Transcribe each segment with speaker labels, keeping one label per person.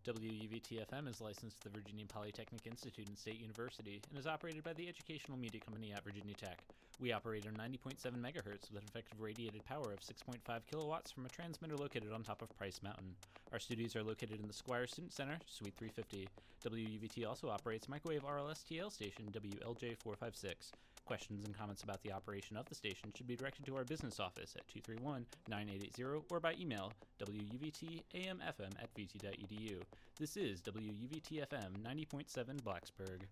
Speaker 1: WUVT-FM is licensed to the Virginia Polytechnic Institute and State University and is operated by the educational media company at Virginia Tech. We operate on 90.7 megahertz with an effective radiated power of 6.5 kilowatts from a transmitter located on top of Price Mountain. Our studios are located in the Squire Student Center, Suite 350. WUVT also operates microwave RLS-TL station WLJ456. Questions and comments about the operation of the station should be directed to our business office at 231-9880 or by email wuvtamfm@vt.edu. This is WUVT-FM 90.7 Blacksburg.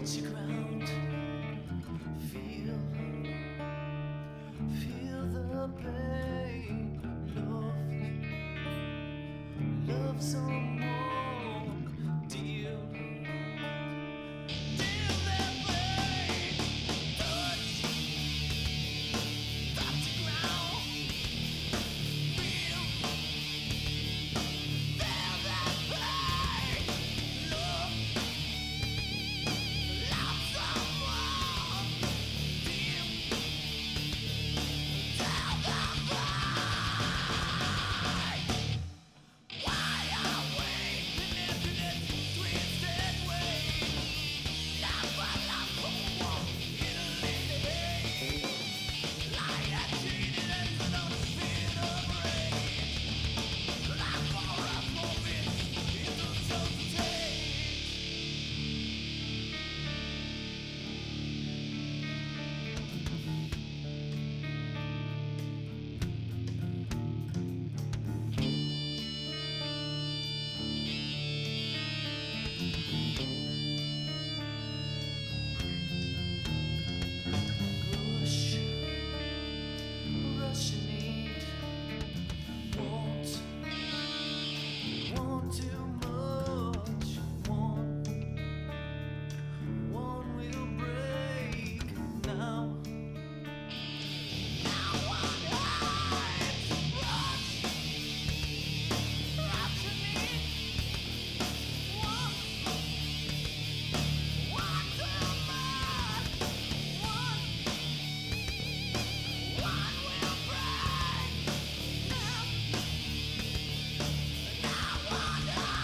Speaker 2: to ground. Feel the pain. Love someone dear. Deal that pain. Touch the ground. Feel that pain. Love someone dear. Tell them why are we in infinite twisted ways? Never love someone in a lady. Lie and cheated into the pit of rage. Life for us moving into self-take. Rush and need. Want too much. One will break now. Now one hides. Rush and need. One too much. One will break now. Now one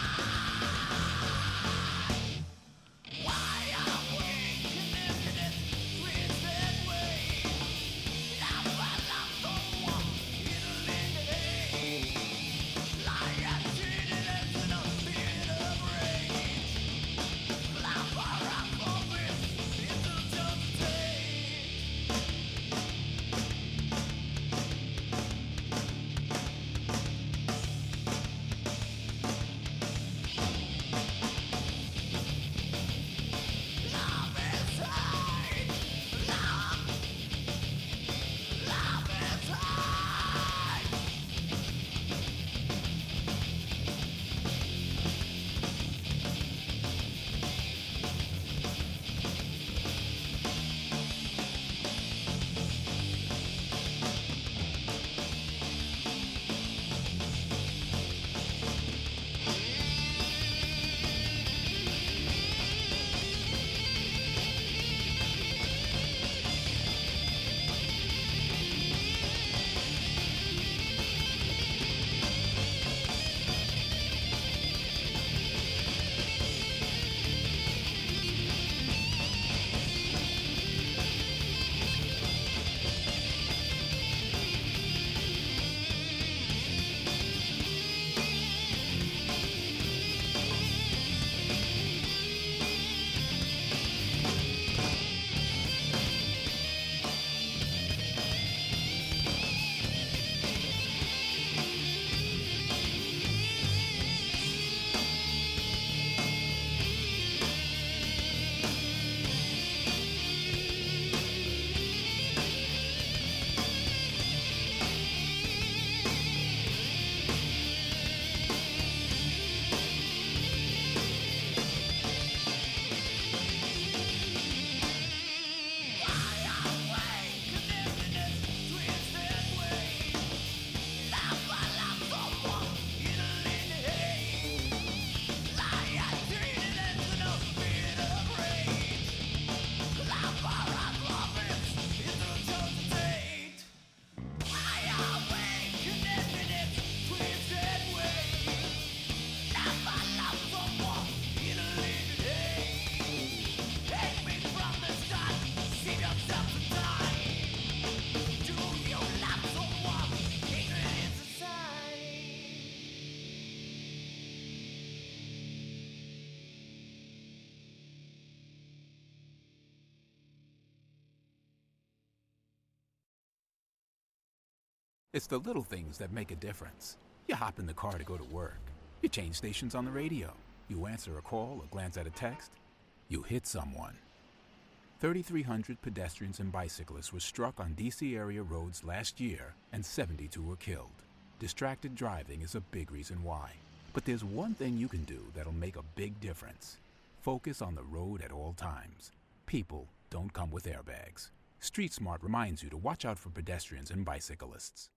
Speaker 2: hides. Why are we connected in twisted ways? Never love someone in a lady. Lie and cheated into the pit of rage. Life for us moving into self-take. Love is hate. Love is hate.
Speaker 3: It's the little things that make a difference. You hop in the car to go to work. You change stations on the radio. You answer a call or glance at a text. You hit someone. 3,300 pedestrians and bicyclists were struck on D.C. area roads last year, and 72 were killed. Distracted driving is a big reason why. But there's one thing you can do that'll make a big difference. Focus on the road at all times. People don't come with airbags. Street Smart reminds you to watch out for pedestrians and bicyclists.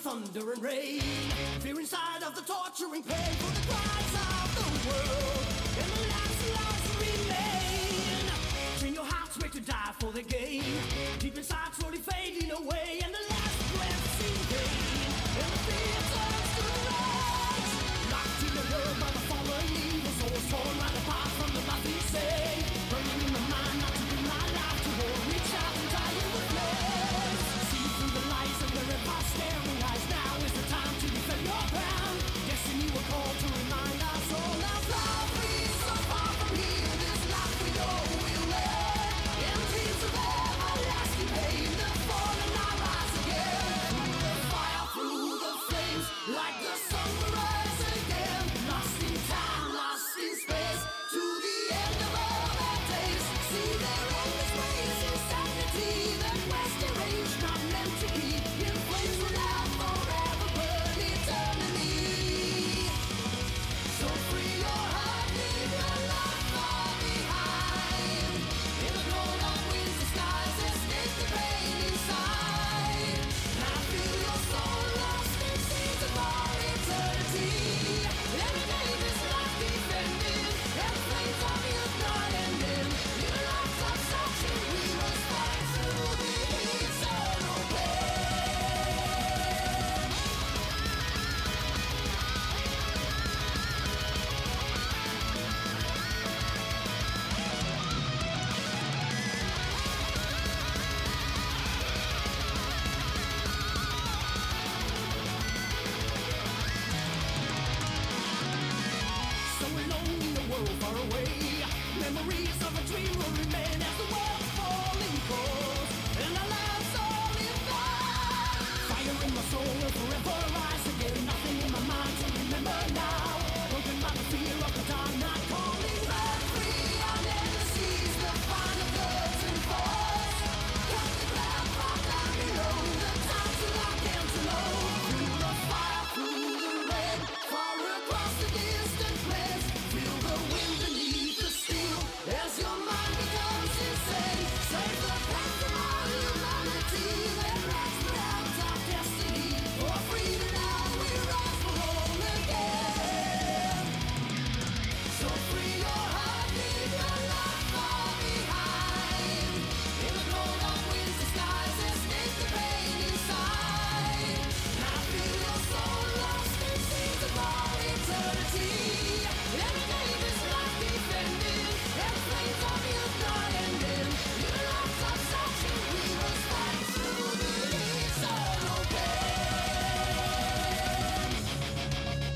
Speaker 2: thunder and rain. Fear inside of the torturing pain for the cries of the world. And the last lives remain. Train your hearts ready to die for the game. Deep inside slowly fading away. And the last breaths in vain. And the fear turns to rage. Locked in the world by the fallen evil. Souls torn right apart from the nothing say. Burning in my mind not to be my life to hold. Reach out and die in the place. See through the lies and the river staring eyes. Now is the time to defend your ground. Destiny will call to remind us all of love. Please, so far from here, this life we know will end. In dreams of everlasting pain, the fallen now rise again. Through the fire, through the flames, like the sun will rise again. Lost in time, lost in space, to the end of all their days. See their endless ways, insanity, that quest deranged, not meant to keep. In flames will now forever burn eternally. So free your heart, leave your life far behind. In the cold on winds and skies, escape the pain inside. Now feel your soul lost in seas of all eternity. Every day this life defended, and flames of youth not ending. In a life of searching, we must fight through the eternal pain. So alone in the world far away, memories of a dream will remain as the world's falling cold, and our lives all in vain. Fire in my soul will forever rise again. Nothing in my mind to remember now. Broken by the fear of the dark night calling. Run free on the seas, the final curtain falls. Cut the ground far down below. The time to lock and to low. Through the fire, through the rain, far across the distant plains. Feel the wind beneath the steel as your mind becomes insane. Save the path from all humanity. Then rise for out of destiny. For freedom now we rise for all again. So free your heart, leave your life far behind. In the cold on winds and skies, escape the pain inside. Now feel your soul lost in seas of all eternity. Every day this life defended, and flames of youth not ending. In a life of searching, we must fight through the eternal pain.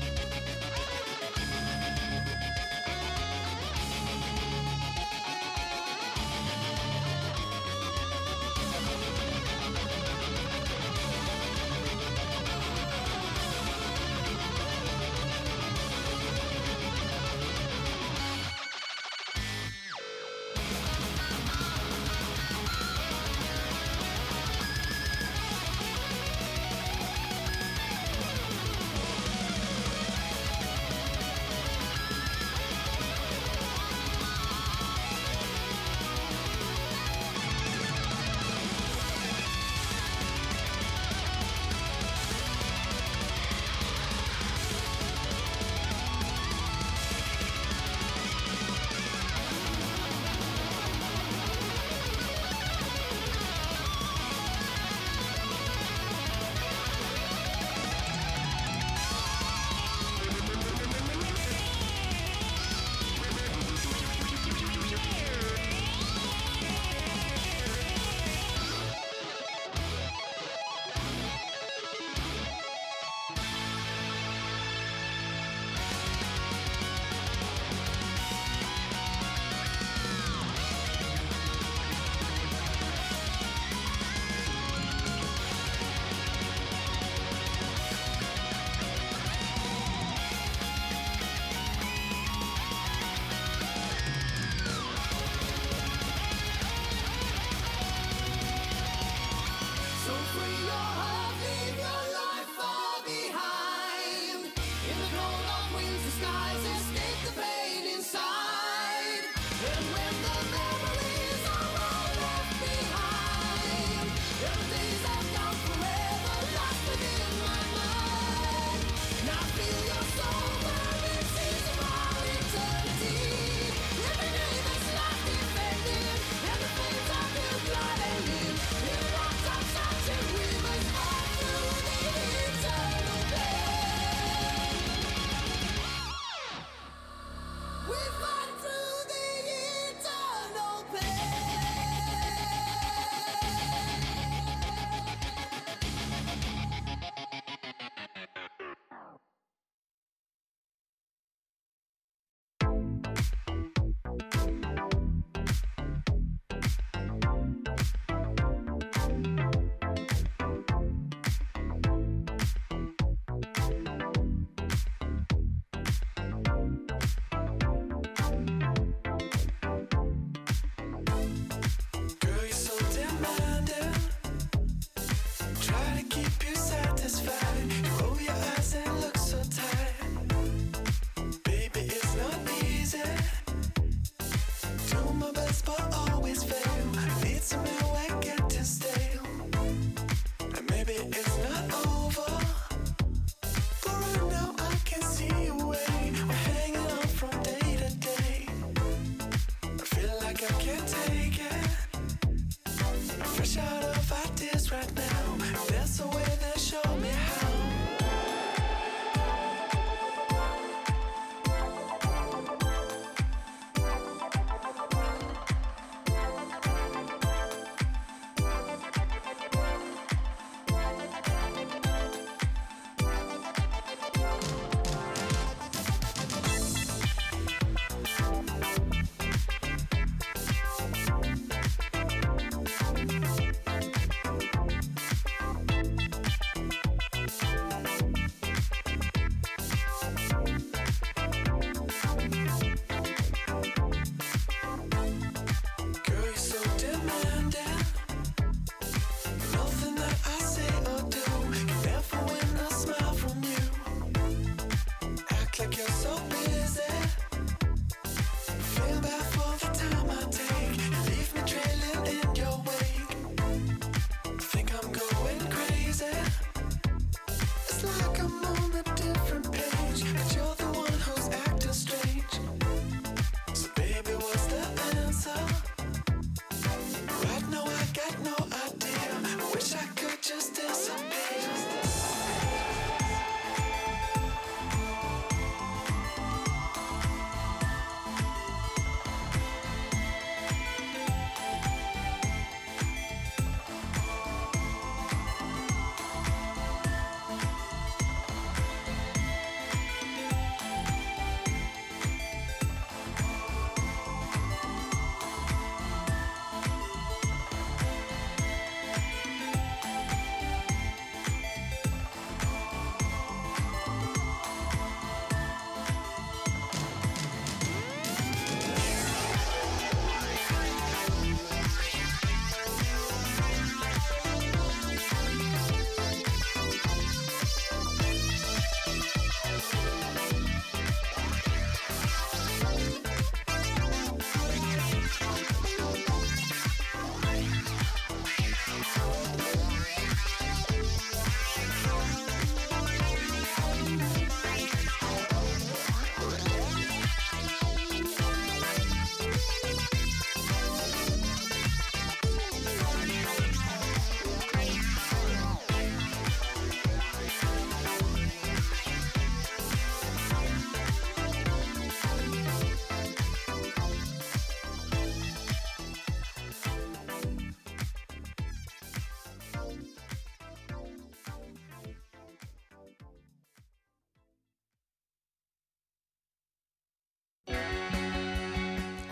Speaker 2: So free your heart, leave your life far behind. In the cold of winds and skies, escape the pain inside. And when the memories are all left behind, and the days have gone forever, lost within my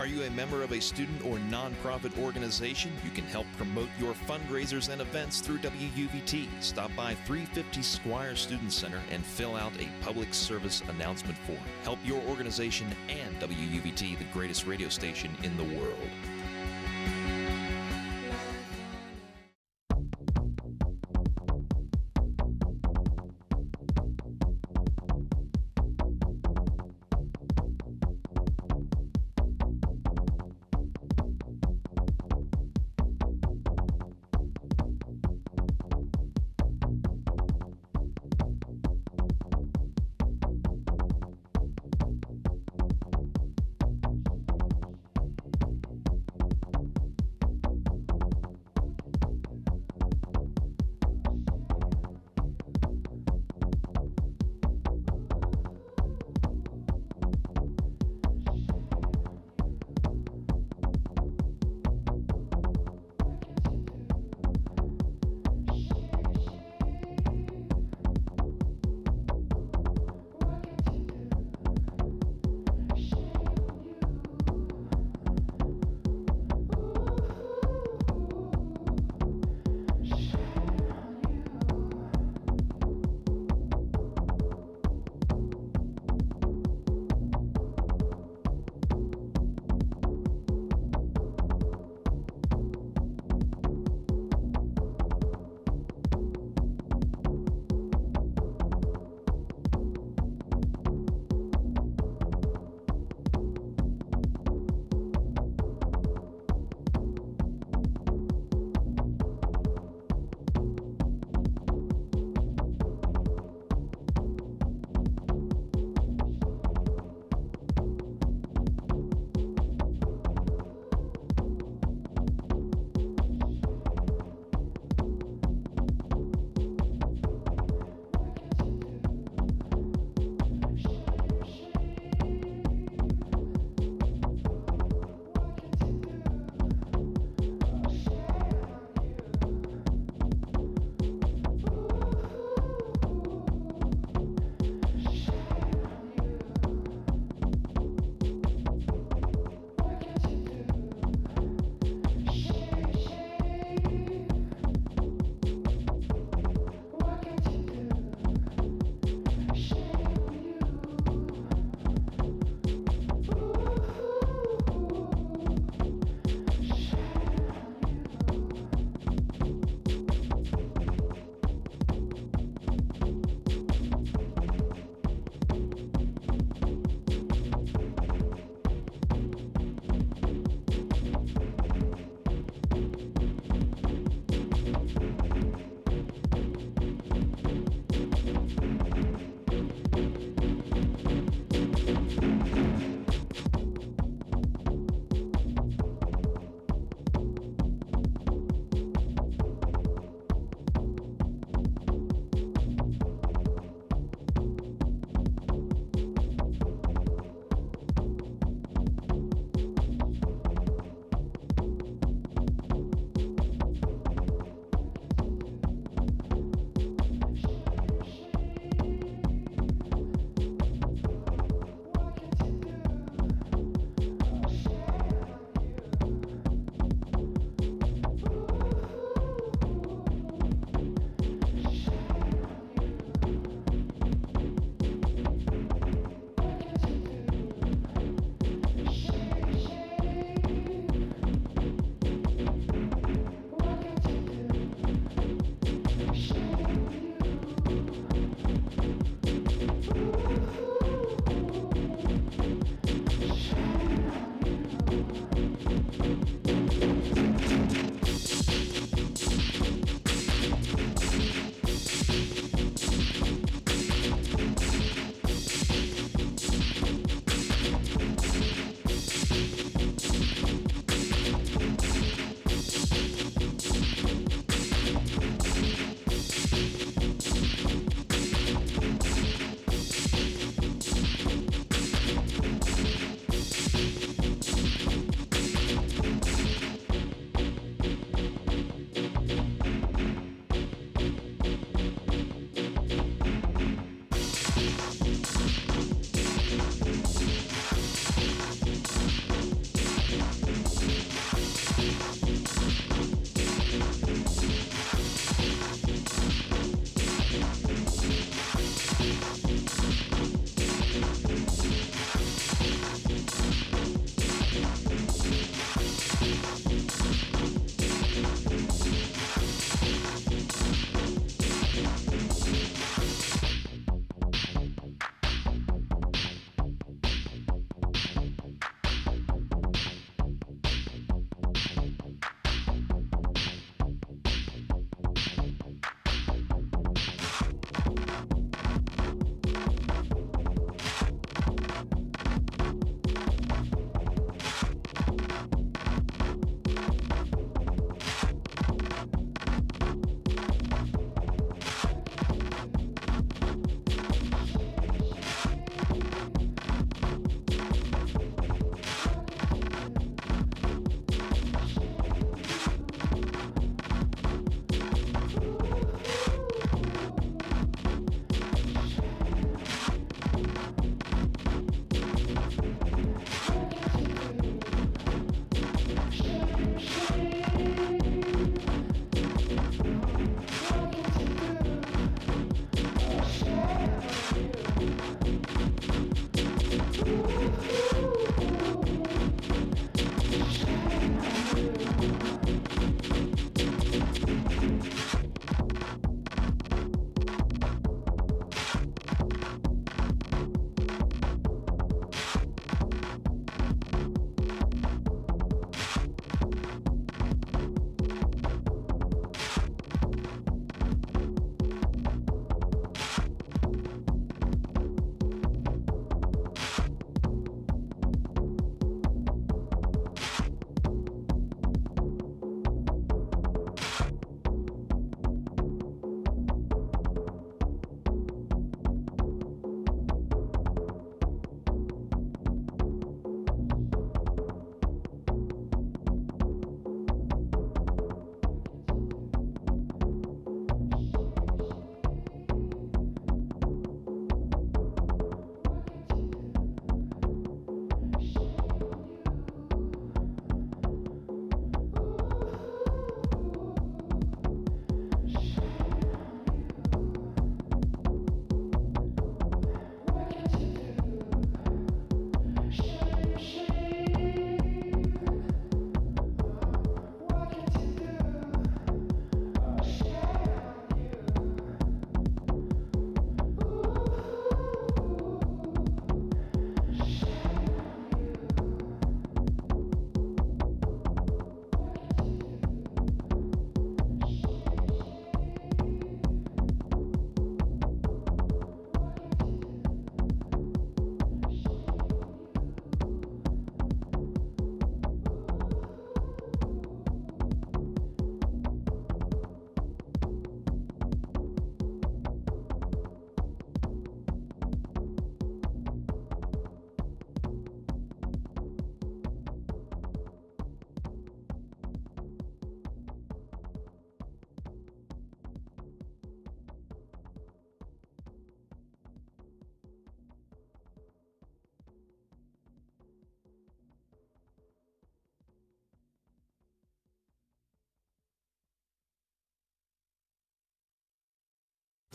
Speaker 4: you a member of a student or nonprofit organization? You can help promote your fundraisers and events through WUVT. Stop by 350 Squire Student Center and fill out a public service announcement form. Help your organization and WUVT, the greatest radio station in the world.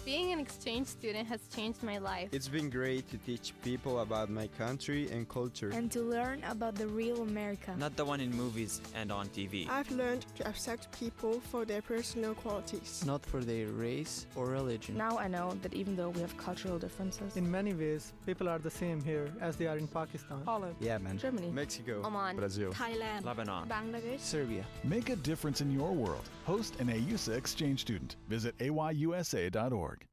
Speaker 5: Being an exchange student has changed my life.
Speaker 6: It's been great to teach people about my country and culture.
Speaker 7: And to learn about the real America.
Speaker 8: Not the one in movies and on TV.
Speaker 9: I've learned to accept people for their personal qualities.
Speaker 10: Not for their race or religion.
Speaker 11: Now I know that even though we have cultural differences,
Speaker 12: in many ways, people are the same here as they are in Pakistan,
Speaker 11: Holland,
Speaker 6: Yemen,
Speaker 11: Germany,
Speaker 6: Mexico,
Speaker 5: Oman,
Speaker 6: Brazil,
Speaker 5: Thailand,
Speaker 8: Lebanon,
Speaker 5: Bangladesh,
Speaker 10: Serbia.
Speaker 13: Make a difference in your world. Host an AUSA exchange student. Visit ayusa.org.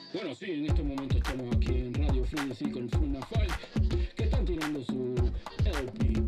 Speaker 14: Bueno, sí, en este momento estamos aquí en Radio Frenesí con Funa Five, que están tirando su LP